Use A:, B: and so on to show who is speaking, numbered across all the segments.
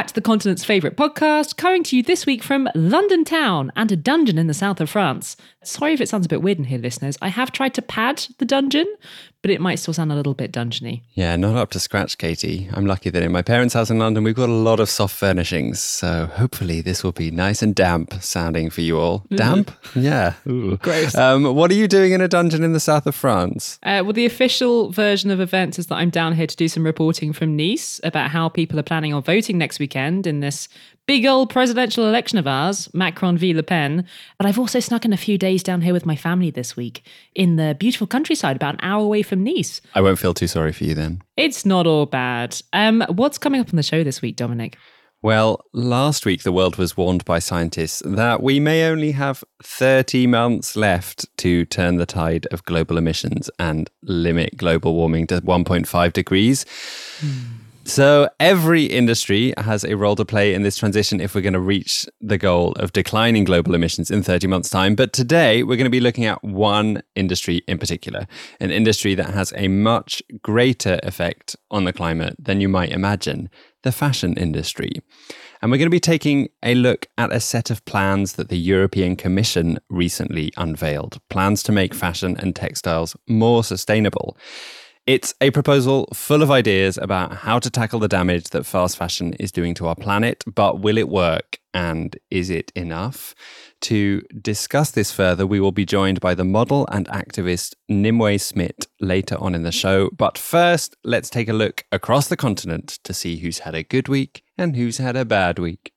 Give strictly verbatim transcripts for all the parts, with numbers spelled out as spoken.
A: That's the continent's favourite podcast, coming to you this week from London town and a dungeon in the south of France. Sorry if it sounds a bit weird in here, listeners. I have tried to pad the dungeon, but it might still sound a little bit dungeony.
B: Yeah, not up to scratch, Katie. I'm lucky that in my parents' house in London, we've got a lot of soft furnishings. So hopefully this will be nice and damp sounding for you all. Damp? Yeah. Ooh.
A: Gross.
B: Um, what are you doing in a dungeon in the south of France?
A: Uh, well, the official version of events is that I'm down here to do some reporting from Nice about how people are planning on voting next weekend in this big old presidential election of ours, Macron v Le Pen. But I've also snuck in a few days down here with my family this week in the beautiful countryside about an hour away from Nice.
B: I won't feel too sorry for you then.
A: It's not all bad. Um, what's coming up on the show this week, Dominic?
B: Well, last week the world was warned by scientists that we may only have thirty months left to turn the tide of global emissions and limit global warming to one point five degrees. Hmm. So every industry has a role to play in this transition if we're going to reach the goal of declining global emissions in thirty months' time. But today we're going to be looking at one industry in particular, an industry that has a much greater effect on the climate than you might imagine, the fashion industry. And we're going to be taking a look at a set of plans that the European Commission recently unveiled, plans to make fashion and textiles more sustainable. It's a proposal full of ideas about how to tackle the damage that fast fashion is doing to our planet, but will it work and is it enough? To discuss this further, we will be joined by the model and activist Nimue Smit later on in the show. But first, let's take a look across the continent to see who's had a good week and who's had a bad week.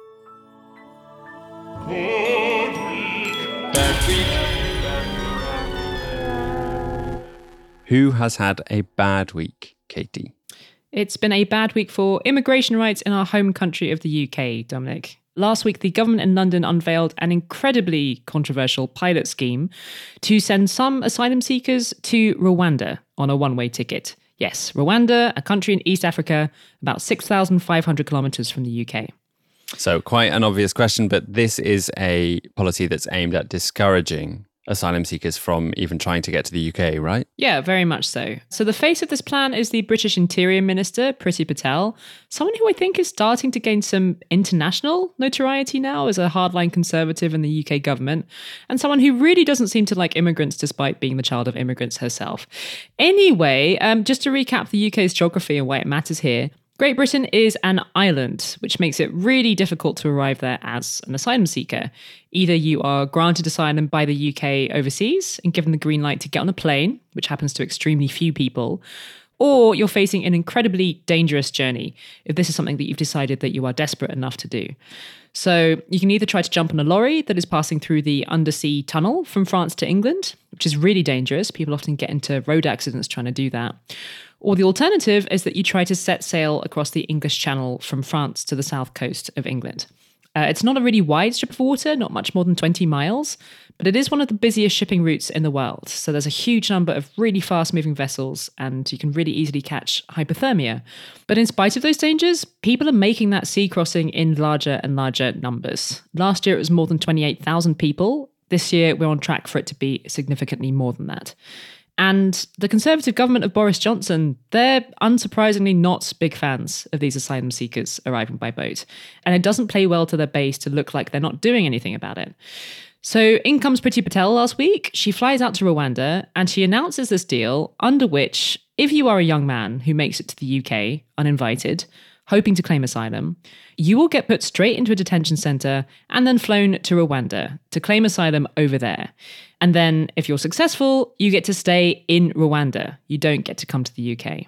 C: Good week, bad week.
B: Who has had a bad week, Katie?
A: It's been a bad week for immigration rights in our home country of the U K, Dominic. Last week, the government in London unveiled an incredibly controversial pilot scheme to send some asylum seekers to Rwanda on a one-way ticket. Yes, Rwanda, a country in East Africa, about six thousand five hundred kilometres from the U K.
B: So quite an obvious question, but this is a policy that's aimed at discouraging asylum seekers from even trying to get to the U K, right?
A: Yeah, very much so. So the face of this plan is the British Interior Minister, Priti Patel, someone who I think is starting to gain some international notoriety now as a hardline conservative in the U K government, and someone who really doesn't seem to like immigrants despite being the child of immigrants herself. Anyway, um, just to recap the U K's geography and why it matters here, Great Britain is an island, which makes it really difficult to arrive there as an asylum seeker. Either you are granted asylum by the U K overseas and given the green light to get on a plane, which happens to extremely few people, or you're facing an incredibly dangerous journey if this is something that you've decided that you are desperate enough to do. So you can either try to jump on a lorry that is passing through the undersea tunnel from France to England, which is really dangerous. People often get into road accidents trying to do that. Or the alternative is that you try to set sail across the English Channel from France to the south coast of England. Uh, it's not a really wide strip of water, not much more than twenty miles, but it is one of the busiest shipping routes in the world. So there's a huge number of really fast-moving vessels, and you can really easily catch hypothermia. But in spite of those dangers, people are making that sea crossing in larger and larger numbers. Last year, it was more than twenty-eight thousand people. This year, we're on track for it to be significantly more than that. And the Conservative government of Boris Johnson, they're unsurprisingly not big fans of these asylum seekers arriving by boat. And it doesn't play well to their base to look like they're not doing anything about it. So in comes Priti Patel last week. She flies out to Rwanda and she announces this deal under which, if you are a young man who makes it to the U K uninvited, hoping to claim asylum, you will get put straight into a detention centre and then flown to Rwanda to claim asylum over there. And then, if you're successful, you get to stay in Rwanda. You don't get to come to the U K.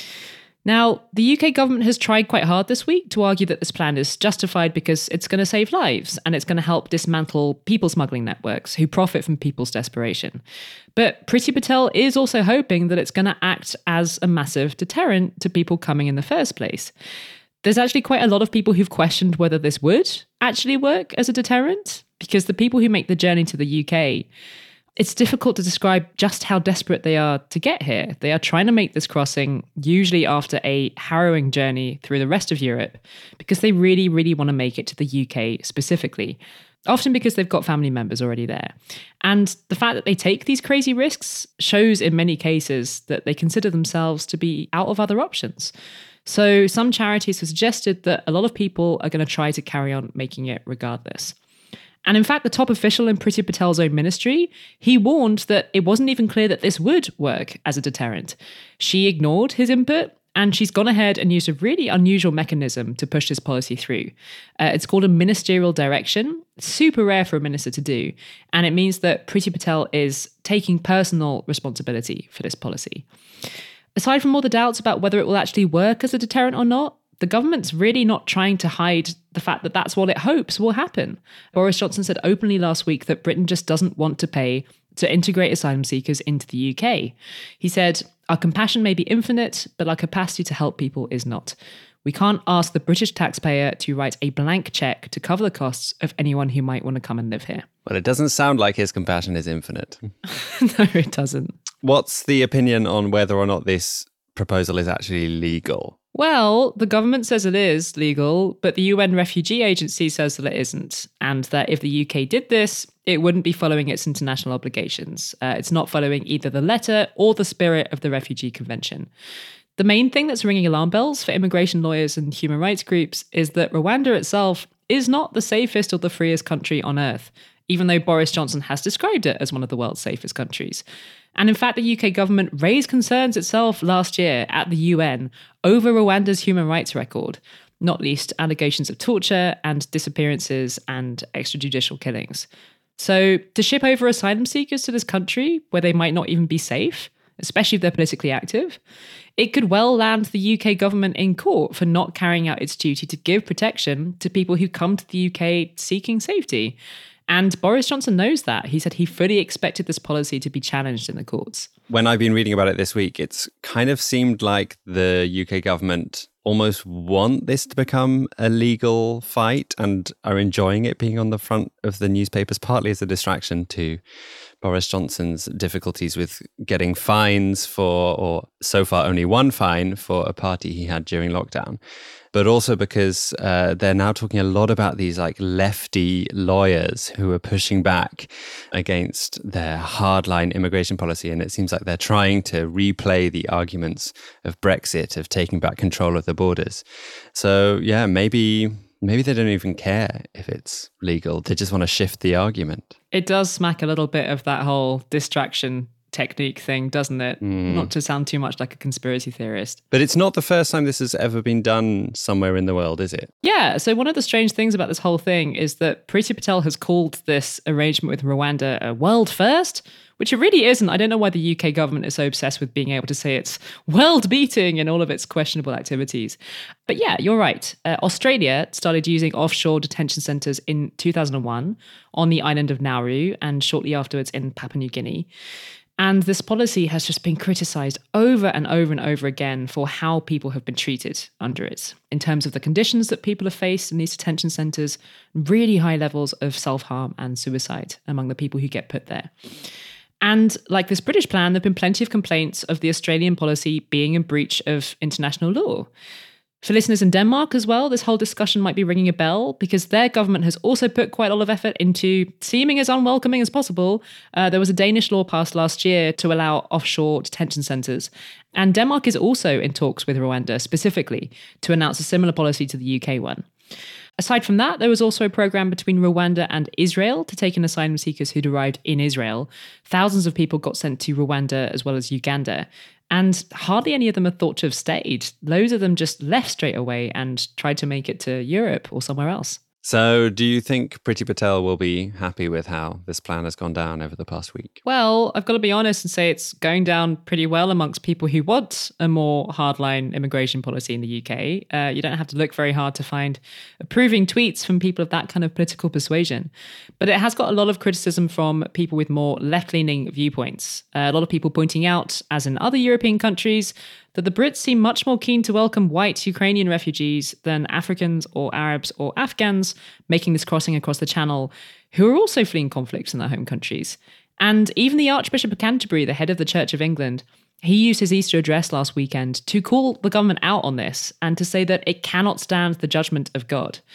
A: Now, the U K government has tried quite hard this week to argue that this plan is justified because it's going to save lives and it's going to help dismantle people smuggling networks who profit from people's desperation. But Priti Patel is also hoping that it's going to act as a massive deterrent to people coming in the first place. There's actually quite a lot of people who've questioned whether this would actually work as a deterrent, because the people who make the journey to the U K, it's difficult to describe just how desperate they are to get here. They are trying to make this crossing, usually after a harrowing journey through the rest of Europe, because they really, really want to make it to the U K specifically. often because they've got family members already there. And the fact that they take these crazy risks shows in many cases that they consider themselves to be out of other options. So some charities have suggested that a lot of people are going to try to carry on making it regardless. And in fact, the top official in Priti Patel's own ministry, he warned that it wasn't even clear that this would work as a deterrent. She ignored his input, and she's gone ahead and used a really unusual mechanism to push this policy through. Uh, it's called a ministerial direction. It's super rare for a minister to do. And it means that Priti Patel is taking personal responsibility for this policy. Aside from all the doubts about whether it will actually work as a deterrent or not, the government's really not trying to hide the fact that that's what it hopes will happen. Boris Johnson said openly last week that Britain just doesn't want to pay to integrate asylum seekers into the U K. He said, "Our compassion may be infinite, but our capacity to help people is not. We can't ask the British taxpayer to write a blank cheque to cover the costs of anyone who might want to come and live here."
B: Well, it doesn't sound like his compassion is infinite.
A: No, it doesn't.
B: What's the opinion on whether or not this proposal is actually legal?
A: Well, the government says it is legal, but the U N Refugee Agency says that it isn't, and that if the U K did this, it wouldn't be following its international obligations. Uh, it's not following either the letter or the spirit of the Refugee Convention. The main thing that's ringing alarm bells for immigration lawyers and human rights groups is that Rwanda itself is not the safest or the freest country on earth, even though Boris Johnson has described it as one of the world's safest countries. And in fact, the U K government raised concerns itself last year at the U N over Rwanda's human rights record, not least allegations of torture and disappearances and extrajudicial killings. So to ship over asylum seekers to this country where they might not even be safe, especially if they're politically active, it could well land the U K government in court for not carrying out its duty to give protection to people who come to the U K seeking safety. And Boris Johnson knows that. He said he fully expected this policy to be challenged in the courts.
B: When I've been reading about it this week, it's kind of seemed like the U K government almost want this to become a legal fight and are enjoying it being on the front of the newspapers, partly as a distraction to Boris Johnson's difficulties with getting fines for, or so far only one fine for a party he had during lockdown. But also because uh, they're now talking a lot about these like lefty lawyers who are pushing back against their hardline immigration policy. And it seems like they're trying to replay the arguments of Brexit, of taking back control of the borders. So yeah, maybe maybe they don't even care if it's legal. They just want to shift the argument.
A: It does smack a little bit of that whole distraction technique thing, doesn't it? Mm. Not to sound too much like a conspiracy theorist.
B: But it's not the first time this has ever been done somewhere in the world, is it?
A: Yeah. So one of the strange things about this whole thing is that Priti Patel has called this arrangement with Rwanda a world first, which it really isn't. I don't know why the U K government is so obsessed with being able to say it's world beating in all of its questionable activities. But yeah, you're right. Uh, Australia started using offshore detention centres in two thousand one on the island of Nauru and shortly afterwards in Papua New Guinea. And this policy has just been criticised over and over and over again for how people have been treated under it, in terms of the conditions that people have faced in these detention centres, really high levels of self-harm and suicide among the people who get put there. And like this British plan, there have been plenty of complaints of the Australian policy being in breach of international law. For listeners in Denmark as well, this whole discussion might be ringing a bell because their government has also put quite a lot of effort into seeming as unwelcoming as possible. Uh, there was a Danish law passed last year to allow offshore detention centres. And Denmark is also in talks with Rwanda specifically to announce a similar policy to the U K one. Aside from that, there was also a program between Rwanda and Israel to take in asylum seekers who'd arrived in Israel. Thousands of people got sent to Rwanda as well as Uganda. And hardly any of them are thought to have stayed. Loads of them just left straight away and tried to make it to Europe or somewhere else.
B: So do you think Priti Patel will be happy with how this plan has gone down over the past week?
A: Well, I've got to be honest and say it's going down pretty well amongst people who want a more hardline immigration policy in the U K. Uh, you don't have to look very hard to find approving tweets from people of that kind of political persuasion. But it has got a lot of criticism from people with more left-leaning viewpoints. Uh, a lot of people pointing out, as in other European countries, that the Brits seem much more keen to welcome white Ukrainian refugees than Africans or Arabs or Afghans making this crossing across the Channel, who are also fleeing conflicts in their home countries. And even the Archbishop of Canterbury, the head of the Church of England, he used his Easter address last weekend to call the government out on this and to say that it cannot stand the judgment of God.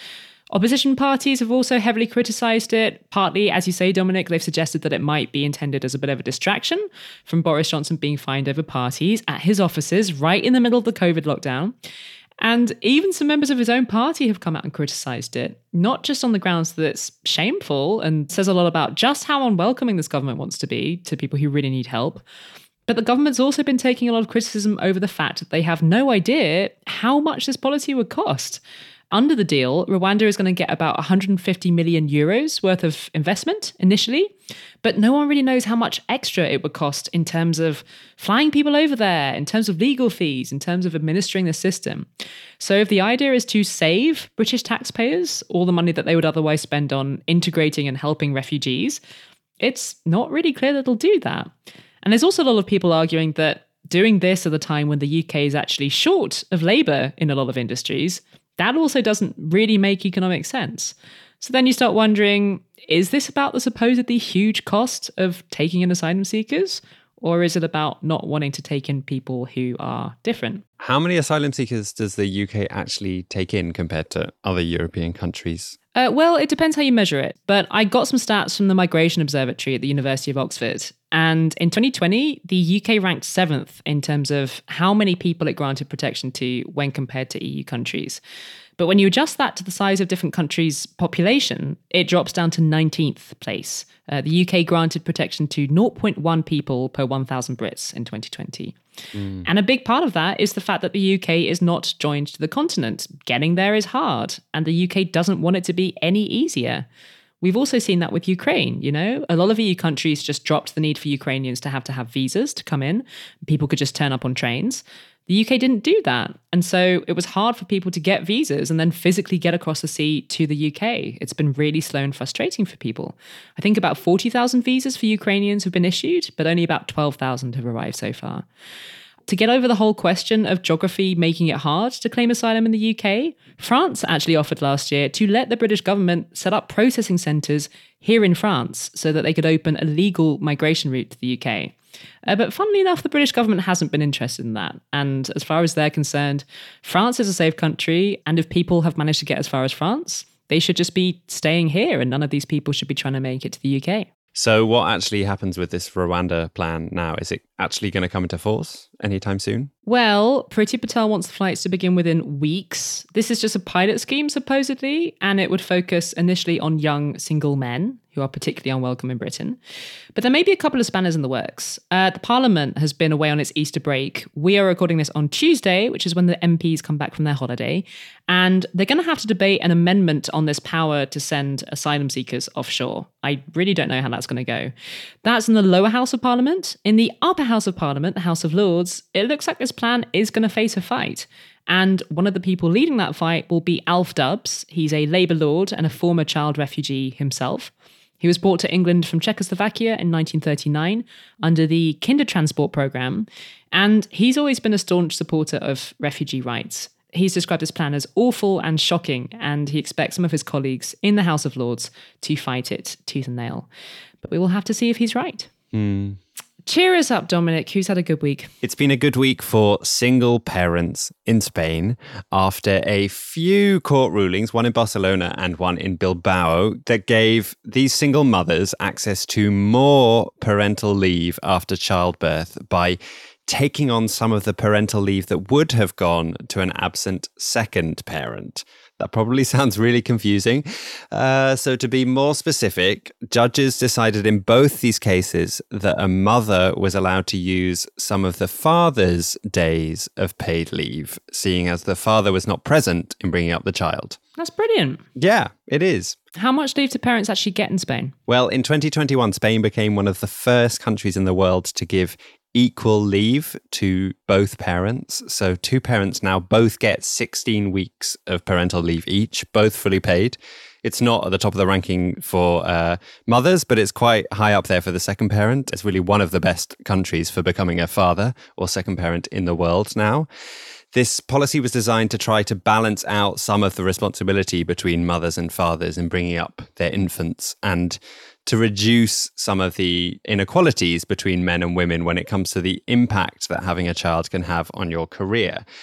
A: Opposition parties have also heavily criticised it. Partly, as you say, Dominic, they've suggested that it might be intended as a bit of a distraction from Boris Johnson being fined over parties at his offices right in the middle of the COVID lockdown. And even some members of his own party have come out and criticised it, not just on the grounds that it's shameful and says a lot about just how unwelcoming this government wants to be to people who really need help, but the government's also been taking a lot of criticism over the fact that they have no idea how much this policy would cost. Under the deal, Rwanda is going to get about one hundred fifty million euros worth of investment initially, but no one really knows how much extra it would cost in terms of flying people over there, in terms of legal fees, in terms of administering the system. So if the idea is to save British taxpayers all the money that they would otherwise spend on integrating and helping refugees, it's not really clear that it'll do that. And there's also a lot of people arguing that doing this at a time when the U K is actually short of labour in a lot of industries, that also doesn't really make economic sense. So then you start wondering, is this about the supposedly huge cost of taking in asylum seekers? Or is it about not wanting to take in people who are different?
B: How many asylum seekers does the U K actually take in compared to other European countries?
A: Uh, well, it depends how you measure it. But I got some stats from the Migration Observatory at the University of Oxford. And in twenty twenty, the U K ranked seventh in terms of how many people it granted protection to when compared to E U countries. But when you adjust that to the size of different countries' population, it drops down to nineteenth place. Uh, the U K granted protection to zero point one people per one thousand Brits in twenty twenty. Mm. And a big part of that is the fact that the U K is not joined to the continent. Getting there is hard, and the U K doesn't want it to be any easier. We've also seen that with Ukraine, you know? A lot of E U countries just dropped the need for Ukrainians to have to have visas to come in. People could just turn up on trains. The U K didn't do that. And so it was hard for people to get visas and then physically get across the sea to the U K. It's been really slow and frustrating for people. I think about forty thousand visas for Ukrainians have been issued, but only about twelve thousand have arrived so far. To get over the whole question of geography making it hard to claim asylum in the U K, France actually offered last year to let the British government set up processing centres here in France so that they could open a legal migration route to the U K. Uh, but funnily enough, the British government hasn't been interested in that. And as far as they're concerned, France is a safe country. And if people have managed to get as far as France, they should just be staying here. And none of these people should be trying to make it to the U K.
B: So what actually happens with this Rwanda plan now? Is it actually going to come into force anytime soon?
A: Well, Priti Patel wants the flights to begin within weeks. This is just a pilot scheme, supposedly, and it would focus initially on young single men who are particularly unwelcome in Britain. But there may be a couple of spanners in the works. Uh, the Parliament has been away on its Easter break. We are recording this on Tuesday, which is when the M Ps come back from their holiday. And they're going to have to debate an amendment on this power to send asylum seekers offshore. I really don't know how that's going to go. That's in the lower house of Parliament. In the upper house of Parliament, the House of Lords, it looks like this plan is going to face a fight. And one of the people leading that fight will be Alf Dubs. He's a Labour lord and a former child refugee himself. He was brought to England from Czechoslovakia in nineteen thirty-nine under the Kindertransport programme, and he's always been a staunch supporter of refugee rights. He's described this plan as awful and shocking, and he expects some of his colleagues in the House of Lords to fight it tooth and nail. But we will have to see if he's right.
B: Mm.
A: Cheer us up, Dominic. Who's had a good week?
B: It's been a good week for single parents in Spain after a few court rulings, one in Barcelona and one in Bilbao, that gave these single mothers access to more parental leave after childbirth by taking on some of the parental leave that would have gone to an absent second parent. That probably sounds really confusing. Uh, so to be more specific, judges decided in both these cases that a mother was allowed to use some of the father's days of paid leave, seeing as the father was not present in bringing up the child.
A: That's brilliant.
B: Yeah, it is.
A: How much leave do parents actually get in Spain?
B: Well, in twenty twenty-one, Spain became one of the first countries in the world to give equal leave to both parents. So two parents now both get sixteen weeks of parental leave each, both fully paid. It's not at the top of the ranking for uh, mothers, but it's quite high up there for the second parent. It's really one of the best countries for becoming a father or second parent in the world now. This policy was designed to try to balance out some of the responsibility between mothers and fathers in bringing up their infants and to reduce some of the inequalities between men and women when it comes to the impact that having a child can have on your career.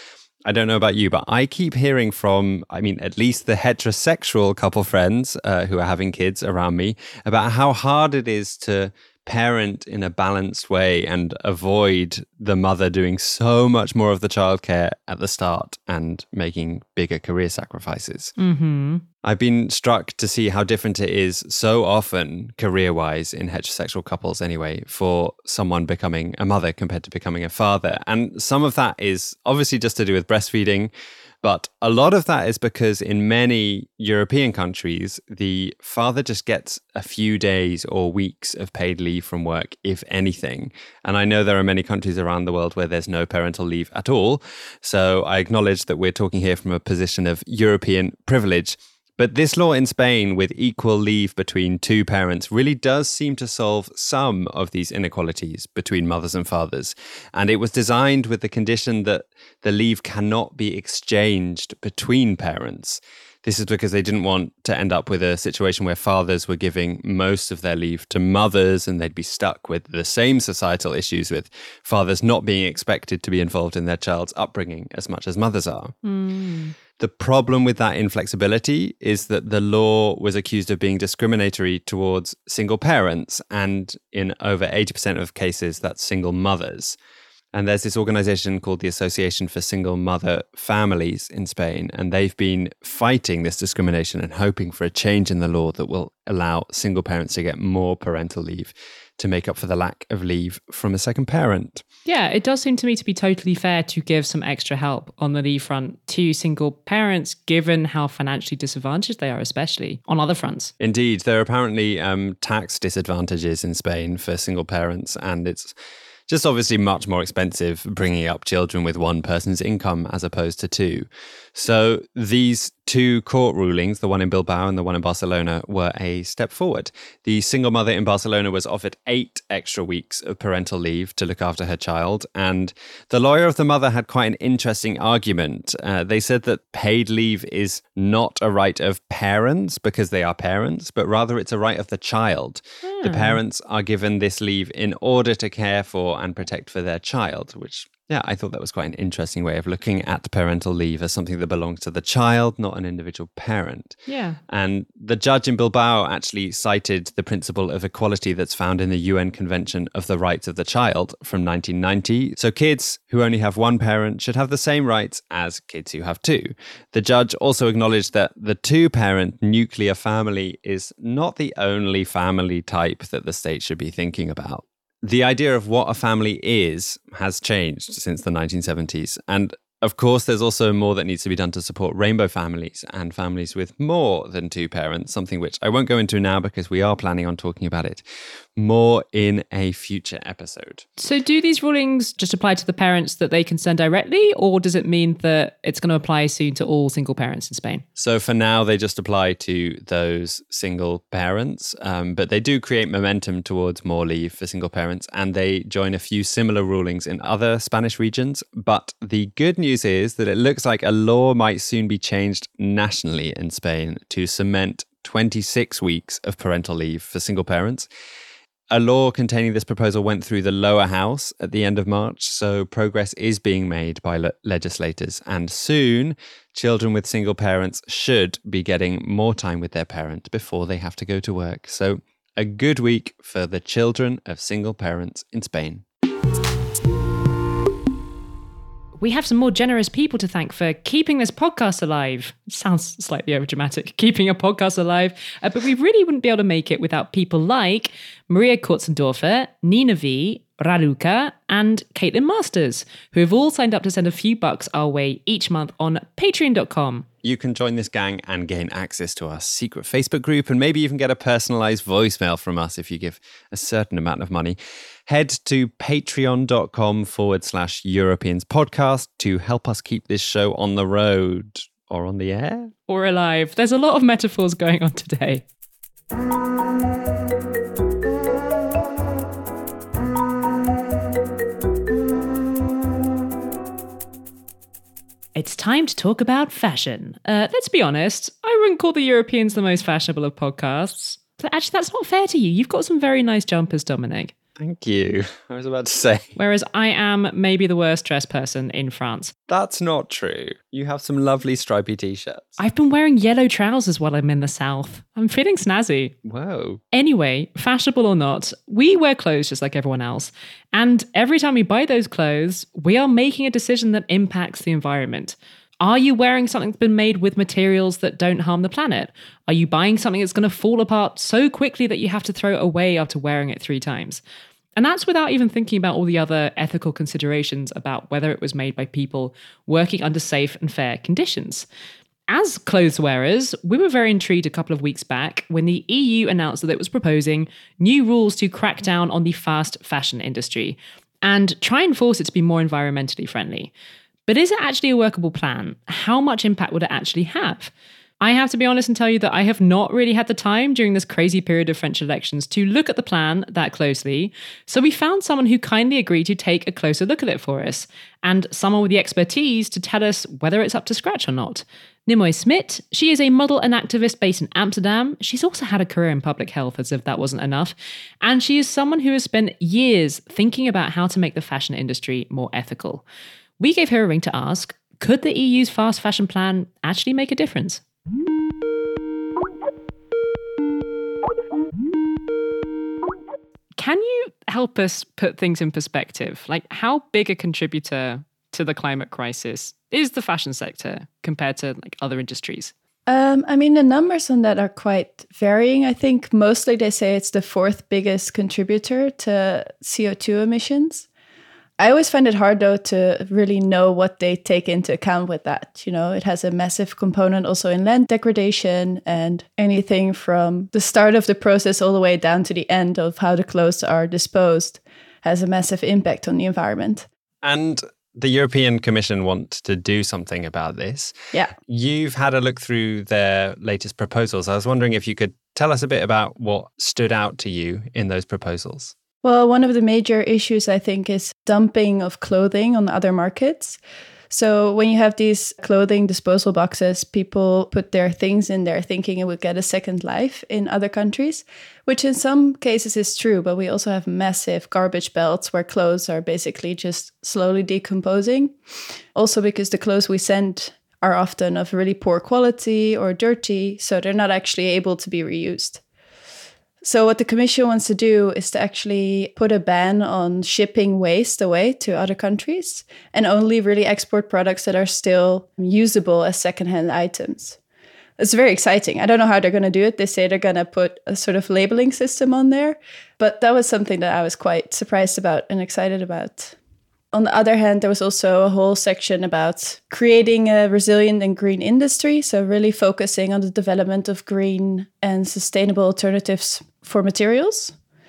B: I don't know about you, but I keep hearing from, I mean, at least the heterosexual couple friends uh, who are having kids around me about how hard it is to parent in a balanced way and avoid the mother doing so much more of the childcare at the start and making bigger career sacrifices.
A: Mm-hmm.
B: I've been struck to see how different it is so often career-wise in heterosexual couples anyway for someone becoming a mother compared to becoming a father. And some of that is obviously just to do with breastfeeding, but a lot of that is because in many European countries, the father just gets a few days or weeks of paid leave from work, if anything. And I know there are many countries around the world where there's no parental leave at all. So I acknowledge that we're talking here from a position of European privilege. But this law in Spain with equal leave between two parents really does seem to solve some of these inequalities between mothers and fathers. And it was designed with the condition that the leave cannot be exchanged between parents. This is because they didn't want to end up with a situation where fathers were giving most of their leave to mothers and they'd be stuck with the same societal issues with fathers not being expected to be involved in their child's upbringing as much as mothers are.
A: Mm.
B: The problem with that inflexibility is that the law was accused of being discriminatory towards single parents, and in over eighty percent of cases, that's single mothers. And there's this organization called the Association for Single Mother Families in Spain, and they've been fighting this discrimination and hoping for a change in the law that will allow single parents to get more parental leave to make up for the lack of leave from a second parent.
A: Yeah, it does seem to me to be totally fair to give some extra help on the leave front to single parents, given how financially disadvantaged they are, especially on other fronts.
B: Indeed, there are apparently um, tax disadvantages in Spain for single parents, and it's just obviously much more expensive bringing up children with one person's income as opposed to two. So these two court rulings, the one in Bilbao and the one in Barcelona, were a step forward. The single mother in Barcelona was offered eight extra weeks of parental leave to look after her child. And the lawyer of the mother had quite an interesting argument. Uh, they said that paid leave is not a right of parents because they are parents, but rather it's a right of the child. Hmm. The parents are given this leave in order to care for and protect for their child, which, yeah, I thought that was quite an interesting way of looking at parental leave as something that belongs to the child, not an individual parent.
A: Yeah.
B: And the judge in Bilbao actually cited the principle of equality that's found in the U N Convention of the Rights of the Child from nineteen ninety. So kids who only have one parent should have the same rights as kids who have two. The judge also acknowledged that the two-parent nuclear family is not the only family type that the state should be thinking about. The idea of what a family is has changed since the nineteen seventies. And of course, there's also more that needs to be done to support rainbow families and families with more than two parents, something which I won't go into now because we are planning on talking about it more in a future episode.
A: So do these rulings just apply to the parents that they concern directly, or does it mean that it's going to apply soon to all single parents in Spain?
B: So for now, they just apply to those single parents, um, but they do create momentum towards more leave for single parents, and they join a few similar rulings in other Spanish regions. But the good news is that it looks like a law might soon be changed nationally in Spain to cement twenty-six weeks of parental leave for single parents. A law containing this proposal went through the lower house at the end of March, so progress is being made by le- legislators. And soon, children with single parents should be getting more time with their parent before they have to go to work. So a good week for the children of single parents in Spain.
A: We have some more generous people to thank for keeping this podcast alive. It sounds slightly overdramatic, keeping a podcast alive, uh, but we really wouldn't be able to make it without people like Maria Kurtzendorfer, Nina V, Raluca, and Caitlin Masters, who have all signed up to send a few bucks our way each month on patreon dot com.
B: You can join this gang and gain access to our secret Facebook group and maybe even get a personalized voicemail from us if you give a certain amount of money. Head to patreon dot com forward slash Europeans podcast to help us keep this show on the road or on the air.
A: Or alive. There's a lot of metaphors going on today. It's time to talk about fashion. Uh, let's be honest, I wouldn't call the Europeans the most fashionable of podcasts. But actually, that's not fair to you. You've got some very nice jumpers, Dominic.
B: Thank you. I was about to say.
A: Whereas I am maybe the worst dressed person in France.
B: That's not true. You have some lovely stripy t-shirts.
A: I've been wearing yellow trousers while I'm in the South. I'm feeling snazzy.
B: Whoa.
A: Anyway, fashionable or not, we wear clothes just like everyone else. And every time we buy those clothes, we are making a decision that impacts the environment. Are you wearing something that's been made with materials that don't harm the planet? Are you buying something that's going to fall apart so quickly that you have to throw it away after wearing it three times? And that's without even thinking about all the other ethical considerations about whether it was made by people working under safe and fair conditions. As clothes wearers, we were very intrigued a couple of weeks back when the E U announced that it was proposing new rules to crack down on the fast fashion industry and try and force it to be more environmentally friendly. But is it actually a workable plan? How much impact would it actually have? I have to be honest and tell you that I have not really had the time during this crazy period of French elections to look at the plan that closely. So we found someone who kindly agreed to take a closer look at it for us, and someone with the expertise to tell us whether it's up to scratch or not. Nimoy Smit, she is a model and activist based in Amsterdam. She's also had a career in public health, as if that wasn't enough. And she is someone who has spent years thinking about how to make the fashion industry more ethical. We gave her a ring to ask, could the E U's fast fashion plan actually make a difference? Can you help us put things in perspective? Like, how big a contributor to the climate crisis is the fashion sector compared to like other industries?
D: Um, I mean, the numbers on that are quite varying. I think mostly they say it's the fourth biggest contributor to C O two emissions. I always find it hard, though, to really know what they take into account with that. You know, it has a massive component also in land degradation, and anything from the start of the process all the way down to the end of how the clothes are disposed has a massive impact on the environment.
B: And the European Commission want to do something about this.
D: Yeah.
B: You've had a look through their latest proposals. I was wondering if you could tell us a bit about what stood out to you in those proposals.
D: Well, one of the major issues, I think, is dumping of clothing on other markets. So when you have these clothing disposal boxes, people put their things in there thinking it would get a second life in other countries, which in some cases is true. But we also have massive garbage belts where clothes are basically just slowly decomposing. Also because the clothes we send are often of really poor quality or dirty, so they're not actually able to be reused. So what the Commission wants to do is to actually put a ban on shipping waste away to other countries and only really export products that are still usable as secondhand items. It's very exciting. I don't know how they're going to do it. They say they're going to put a sort of labeling system on there, but that was something that I was quite surprised about and excited about. On the other hand, there was also a whole section about creating a resilient and green industry. So really focusing on the development of green and sustainable alternatives for materials.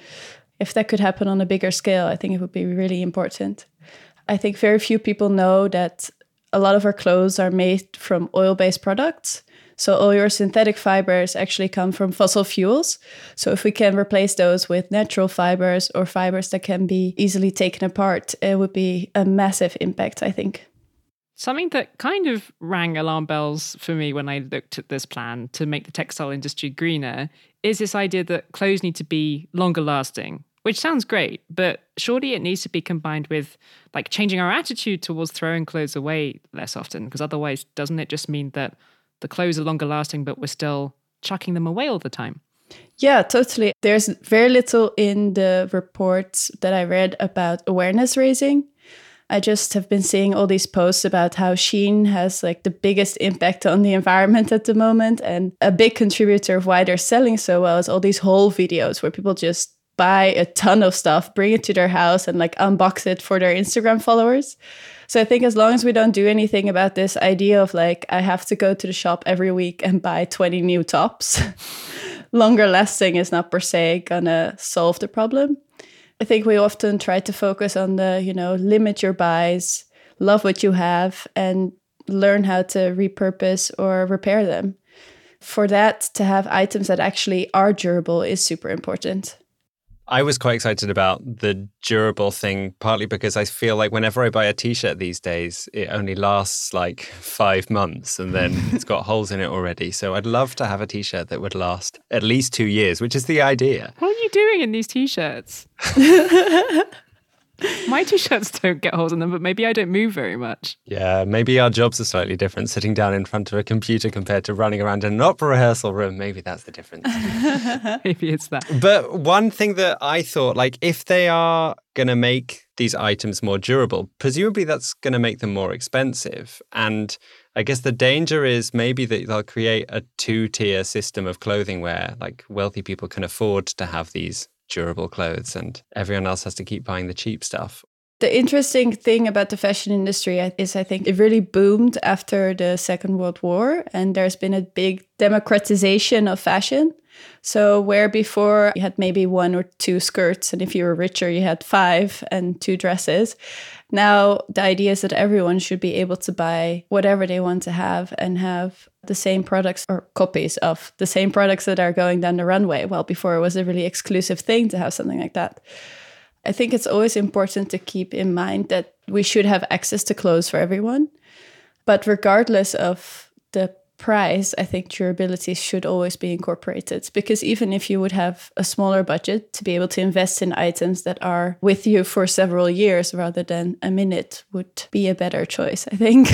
D: If that could happen on a bigger scale, I think it would be really important. I think very few people know that a lot of our clothes are made from oil-based products. So all your synthetic fibers actually come from fossil fuels. So if we can replace those with natural fibers or fibers that can be easily taken apart, it would be a massive impact, I think.
A: Something that kind of rang alarm bells for me when I looked at this plan to make the textile industry greener is this idea that clothes need to be longer lasting, which sounds great, but surely it needs to be combined with like changing our attitude towards throwing clothes away less often, because otherwise doesn't it just mean that the clothes are longer lasting, but we're still chucking them away all the time?
D: Yeah, totally. There's very little in the reports that I read about awareness raising. I just have been seeing all these posts about how Shein has like the biggest impact on the environment at the moment. And a big contributor of why they're selling so well is all these haul videos where people just buy a ton of stuff, bring it to their house and like unbox it for their Instagram followers. So I think as long as we don't do anything about this idea of like, I have to go to the shop every week and buy twenty new tops, longer lasting is not per se gonna solve the problem. I think we often try to focus on the, you know, limit your buys, love what you have, and learn how to repurpose or repair them. For that, to have items that actually are durable is super important.
B: I was quite excited about the durable thing, partly because I feel like whenever I buy a t-shirt these days, it only lasts like five months and then it's got holes in it already. So I'd love to have a t-shirt that would last at least two years, which is the idea.
A: What are you doing in these t-shirts? My t-shirts don't get holes in them, but maybe I don't move very much.
B: Yeah, maybe our jobs are slightly different, sitting down in front of a computer compared to running around in an opera rehearsal room. Maybe that's the difference.
A: Maybe it's that.
B: But one thing that I thought, like, if they are going to make these items more durable, presumably that's going to make them more expensive. And I guess the danger is maybe that they'll create a two-tier system of clothing where, like, wealthy people can afford to have these durable clothes and everyone else has to keep buying the cheap stuff.
D: The interesting thing about the fashion industry is I think it really boomed after the Second World War, and there's been a big democratization of fashion. So where before you had maybe one or two skirts, and if you were richer, you had five and two dresses. Now the idea is that everyone should be able to buy whatever they want to have and have the same products or copies of the same products that are going down the runway. Well, before it was a really exclusive thing to have something like that. I think it's always important to keep in mind that we should have access to clothes for everyone. But regardless of the price, I think durability should always be incorporated, because even if you would have a smaller budget, to be able to invest in items that are with you for several years rather than a minute would be a better choice, I think.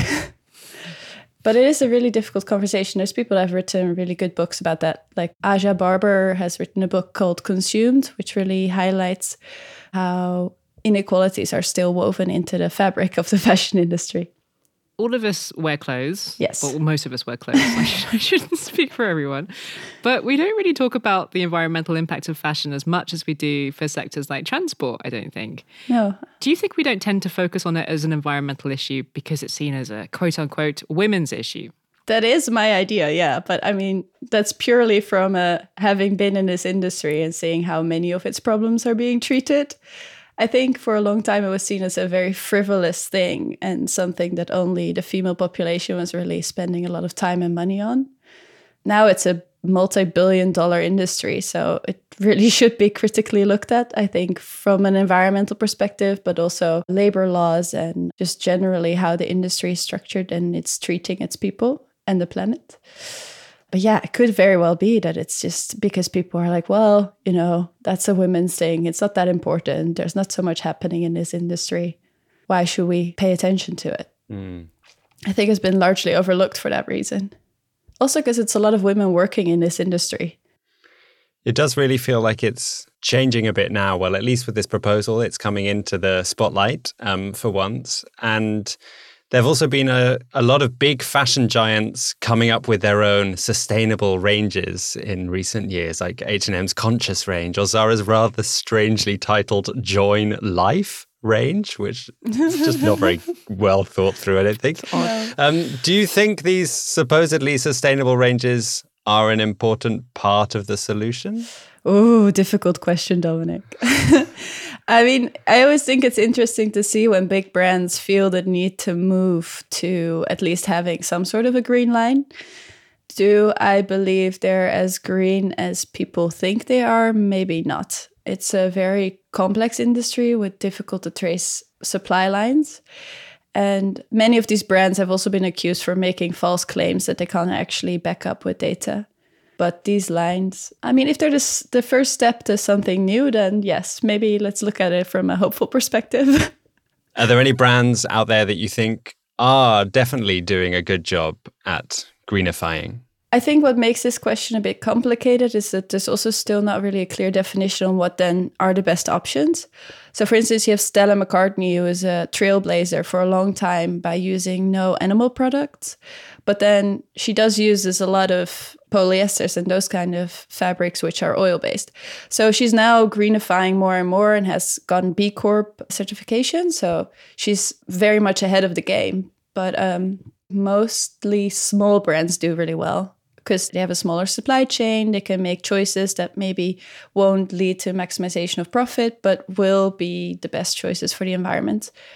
D: But it is a really difficult conversation. There's people that have written really good books about that. Like Aja Barber has written a book called Consumed, which really highlights how inequalities are still woven into the fabric of the fashion industry.
A: All of us wear clothes.
D: Yes.
A: Well, most of us wear clothes. I, should, I shouldn't speak for everyone. But we don't really talk about the environmental impact of fashion as much as we do for sectors like transport, I don't think.
D: No.
A: Do you think we don't tend to focus on it as an environmental issue because it's seen as a quote-unquote women's issue?
D: That is my idea, yeah. But I mean, that's purely from uh, having been in this industry and seeing how many of its problems are being treated. I think for a long time it was seen as a very frivolous thing and something that only the female population was really spending a lot of time and money on. Now it's a multi-billion dollar industry, so it really should be critically looked at, I think, from an environmental perspective, but also labor laws and just generally how the industry is structured and it's treating its people and the planet. But yeah, it could very well be that it's just because people are like, well, you know, that's a women's thing. It's not that important. There's not so much happening in this industry. Why should we pay attention to it? Mm. I think it's been largely overlooked for that reason. Also because it's a lot of women working in this industry.
B: It does really feel like it's changing a bit now. Well, at least with this proposal, it's coming into the spotlight um, for once. And there have also been a, a lot of big fashion giants coming up with their own sustainable ranges in recent years, like H and M's Conscious range or Zara's rather strangely titled Join Life range, which is just not very well thought through, I don't think. No. Um, do you think these supposedly sustainable ranges are an important part of the solution?
D: Oh, difficult question, Dominic. I mean, I always think it's interesting to see when big brands feel the need to move to at least having some sort of a green line. Do I believe they're as green as people think they are? Maybe not. It's a very complex industry with difficult to trace supply lines. And many of these brands have also been accused for making false claims that they can't actually back up with data. But these lines, I mean, if they're the, the first step to something new, then yes, maybe let's look at it from a hopeful perspective.
B: Are there any brands out there that you think are definitely doing a good job at greenifying?
D: I think what makes this question a bit complicated is that there's also still not really a clear definition on what then are the best options. So for instance, you have Stella McCartney, who is a trailblazer for a long time by using no animal products. But then she does use a lot of polyesters and those kind of fabrics, which are oil-based. So she's now greenifying more and more and has gotten B Corp certification. So she's very much ahead of the game. But um, mostly small brands do really well because they have a smaller supply chain. They can make choices that maybe won't lead to maximization of profit, but will be the best choices for the environment.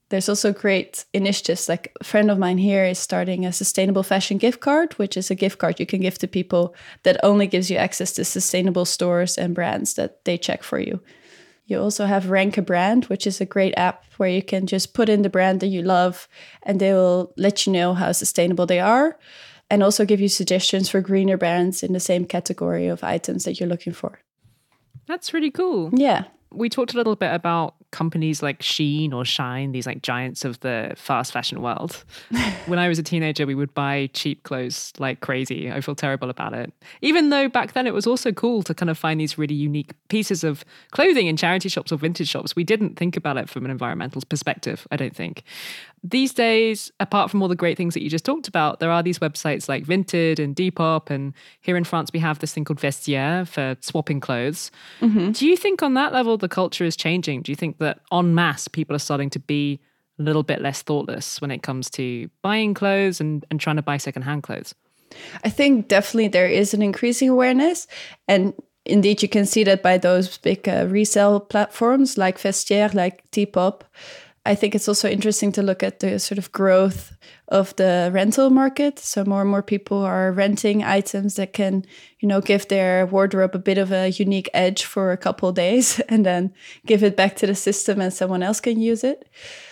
D: There's also great initiatives. Like a friend of mine here is starting a sustainable fashion gift card, which is a gift card you can give to people that only gives you access to sustainable stores and brands that they check for you. You also have Rank a Brand, which is a great app where you can just put in the brand that you love and they will let you know how sustainable they are and also give you suggestions for greener brands in the same category of items that you're looking for.
A: That's really cool.
D: Yeah.
A: We talked a little bit about companies like Shein or Shine, these like giants of the fast fashion world. When I was a teenager, we would buy cheap clothes like crazy. I feel terrible about it. Even though back then it was also cool to kind of find these really unique pieces of clothing in charity shops or vintage shops. We didn't think about it from an environmental perspective, I don't think. These days, apart from all the great things that you just talked about, there are these websites like Vinted and Depop. And here in France, we have this thing called Vestiaire for swapping clothes. Mm-hmm. Do you think on that level, the culture is changing? Do you think that en masse, people are starting to be a little bit less thoughtless when it comes to buying clothes and, and trying to buy secondhand clothes?
D: I think definitely there is an increasing awareness. And indeed, you can see that by those big uh, resale platforms like Vestiaire, like Depop. I think it's also interesting to look at the sort of growth of the rental market. So more and more people are renting items that can, you know, give their wardrobe a bit of a unique edge for a couple of days and then give it back to the system and someone else can use it.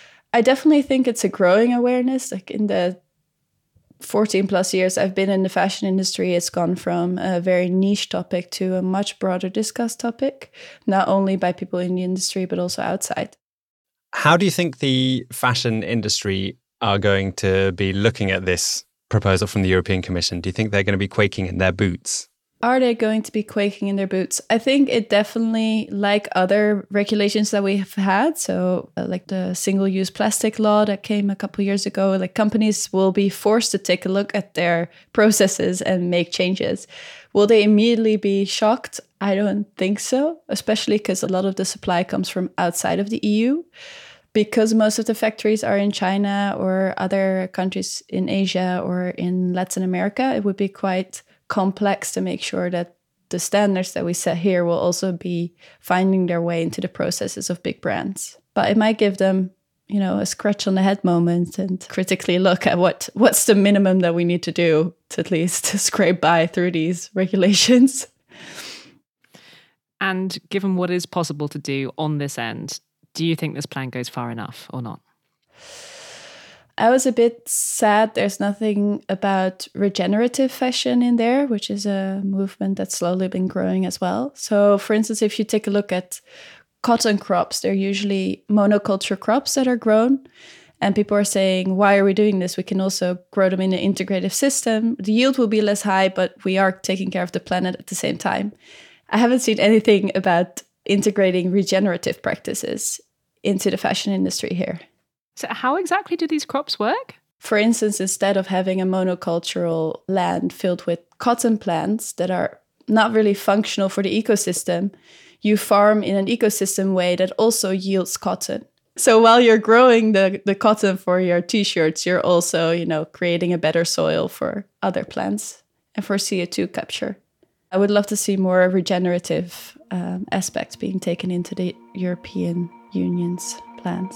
D: I definitely think it's a growing awareness. Like in the fourteen plus years I've been in the fashion industry, it's gone from a very niche topic to a much broader discussed topic, not only by people in the industry, but also outside.
B: How do you think the fashion industry are going to be looking at this proposal from the European Commission? Do you think they're going to be quaking in their boots?
D: Are they going to be quaking in their boots? I think it definitely, like other regulations that we have had, so uh, like the single-use plastic law that came a couple of years ago, like companies will be forced to take a look at their processes and make changes. Will they immediately be shocked? I don't think so, especially because a lot of the supply comes from outside of the E U. Because most of the factories are in China or other countries in Asia or in Latin America, it would be quite complex to make sure that the standards that we set here will also be finding their way into the processes of big brands. But it might give them, you know, a scratch on the head moment and critically look at what what's the minimum that we need to do to at least scrape by through these regulations.
A: And given what is possible to do on this end, do you think this plan goes far enough or not?
D: I was a bit sad there's nothing about regenerative fashion in there, which is a movement that's slowly been growing as well. So, for instance, if you take a look at cotton crops, they're usually monoculture crops that are grown. And people are saying, why are we doing this? We can also grow them in an integrative system. The yield will be less high, but we are taking care of the planet at the same time. I haven't seen anything about integrating regenerative practices into the fashion industry here.
A: So how exactly do these crops work?
D: For instance, instead of having a monocultural land filled with cotton plants that are not really functional for the ecosystem, you farm in an ecosystem way that also yields cotton. So while you're growing the, the cotton for your t-shirts, you're also, you know, creating a better soil for other plants and for C O two capture. I would love to see more regenerative um, aspects being taken into the European Union's plans.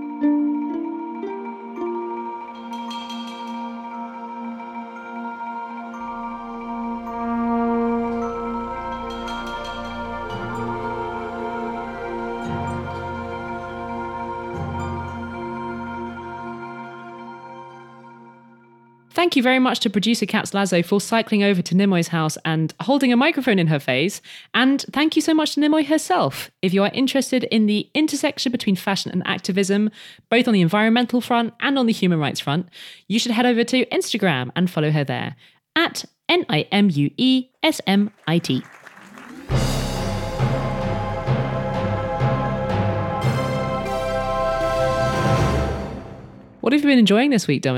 A: Thank you very much to producer Katz Lazo for cycling over to Nimoy's house and holding a microphone in her face. And thank you so much to Nimoy herself. If you are interested in the intersection between fashion and activism, both on the environmental front and on the human rights front, you should head over to Instagram and follow her there at N I M U E S M I T. What have you been enjoying this week, Dominic?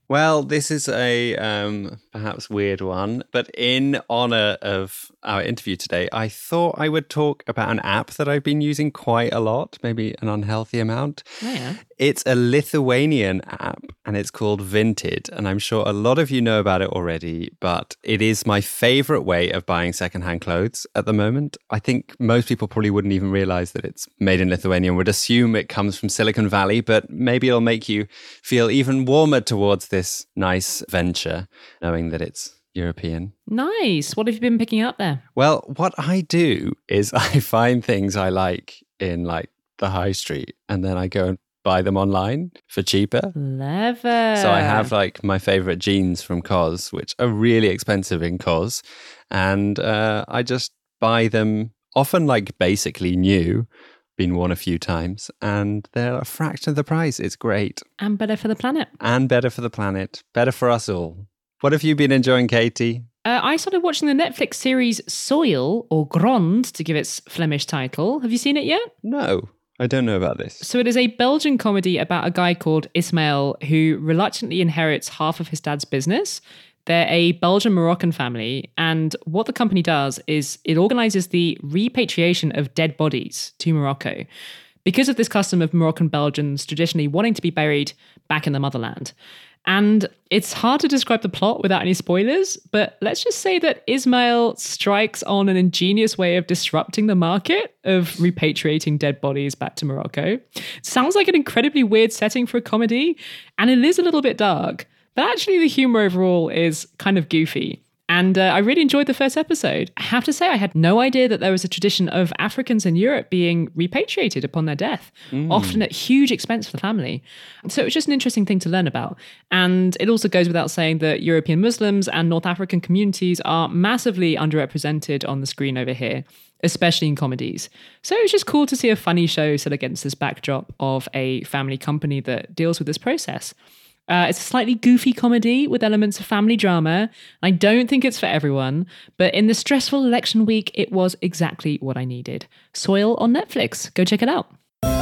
B: Well, this is a um, perhaps weird one, but in honor of our interview today, I thought I would talk about an app that I've been using quite a lot, maybe an unhealthy amount.
A: Oh, yeah.
B: It's a Lithuanian app and it's called Vinted. And I'm sure a lot of you know about it already, but it is my favorite way of buying secondhand clothes at the moment. I think most people probably wouldn't even realize that it's made in Lithuania and would assume it comes from Silicon Valley, but maybe it'll make you feel even warmer towards this nice venture, knowing that it's European.
A: Nice. What have you been picking up there?
B: Well, what I do is I find things I like in like the high street and then I go and buy them online for cheaper.
A: Clever.
B: So I have like my favorite jeans from C O S, which are really expensive in C O S. And uh, I just buy them often like basically new, been worn a few times, and they're a fraction of the price. It's great.
A: And better for the planet.
B: And better for the planet. Better for us all. What have you been enjoying, Katie?
A: Uh, I started watching the Netflix series Soil, or Grond, to give its Flemish title. Have you seen it yet?
B: No, I don't know about this.
A: So it is a Belgian comedy about a guy called Ismail who reluctantly inherits half of his dad's business. They're a Belgian-Moroccan family, and what the company does is it organizes the repatriation of dead bodies to Morocco because of this custom of Moroccan Belgians traditionally wanting to be buried back in the motherland. And it's hard to describe the plot without any spoilers, but let's just say that Ismail strikes on an ingenious way of disrupting the market of repatriating dead bodies back to Morocco. Sounds like an incredibly weird setting for a comedy, and it is a little bit dark. But actually, the humor overall is kind of goofy. And uh, I really enjoyed the first episode. I have to say, I had no idea that there was a tradition of Africans in Europe being repatriated upon their death, mm. often at huge expense for the family. So it was just an interesting thing to learn about. And it also goes without saying that European Muslims and North African communities are massively underrepresented on the screen over here, especially in comedies. So it was just cool to see a funny show set against this backdrop of a family company that deals with this process. Uh, it's a slightly goofy comedy with elements of family drama. I don't think it's for everyone, but in the stressful election week, it was exactly what I needed. Soil on Netflix. Go check it out.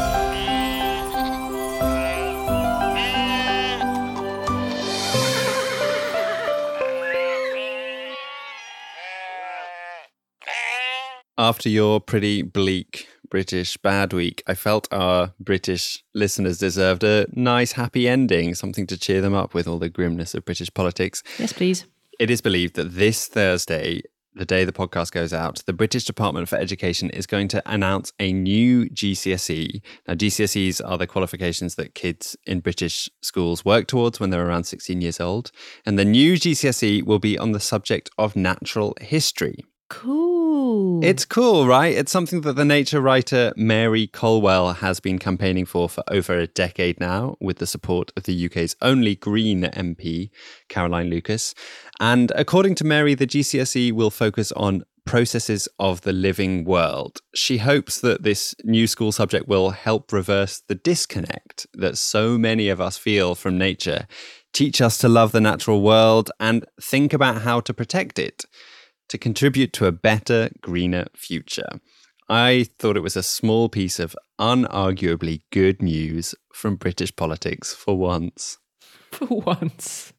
B: After your pretty bleak British bad week, I felt our British listeners deserved a nice happy ending, something to cheer them up with all the grimness of British politics.
A: Yes, please.
B: It is believed that this Thursday, the day the podcast goes out, the British Department for Education is going to announce a new G C S E. Now, G C S Es are the qualifications that kids in British schools work towards when they're around sixteen years old. And the new G C S E will be on the subject of natural history.
A: Cool.
B: It's cool, right? It's something that the nature writer Mary Colwell has been campaigning for for over a decade now, with the support of the U K's only Green M P, Caroline Lucas. And according to Mary, the G C S E will focus on processes of the living world. She hopes that this new school subject will help reverse the disconnect that so many of us feel from nature, teach us to love the natural world, and think about how to protect it, to contribute to a better, greener future. I thought it was a small piece of unarguably good news from British politics for once.
A: For once.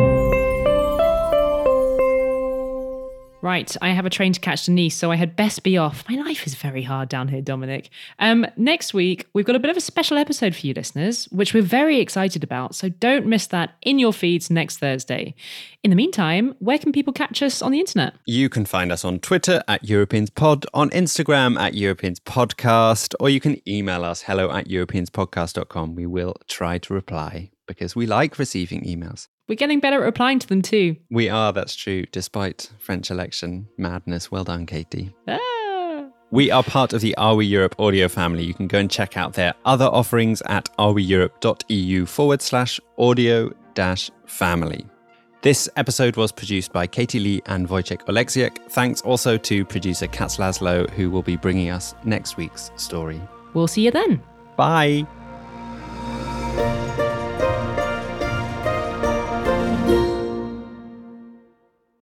A: Right, I have a train to catch to Nice, so I had best be off. My life is very hard down here, Dominic. Um, next week, we've got a bit of a special episode for you listeners, which we're very excited about, so don't miss that in your feeds next Thursday. In the meantime, where can people catch us on the internet?
B: You can find us on Twitter at Europeans Pod, on Instagram at Europeans Podcast, or you can email us hello at europeans podcast dot com. We will try to reply because we like receiving emails.
A: We're getting better at replying to them too.
B: We are, that's true, despite French election madness. Well done, Katie.
A: Ah.
B: We are part of the Are We Europe audio family. You can go and check out their other offerings at areweeurope.eu forward slash audio dash family. This episode was produced by Katie Lee and Wojciech Oleksiak. Thanks also to producer Katz Laszlo, who will be bringing us next week's story.
A: We'll see you then.
B: Bye.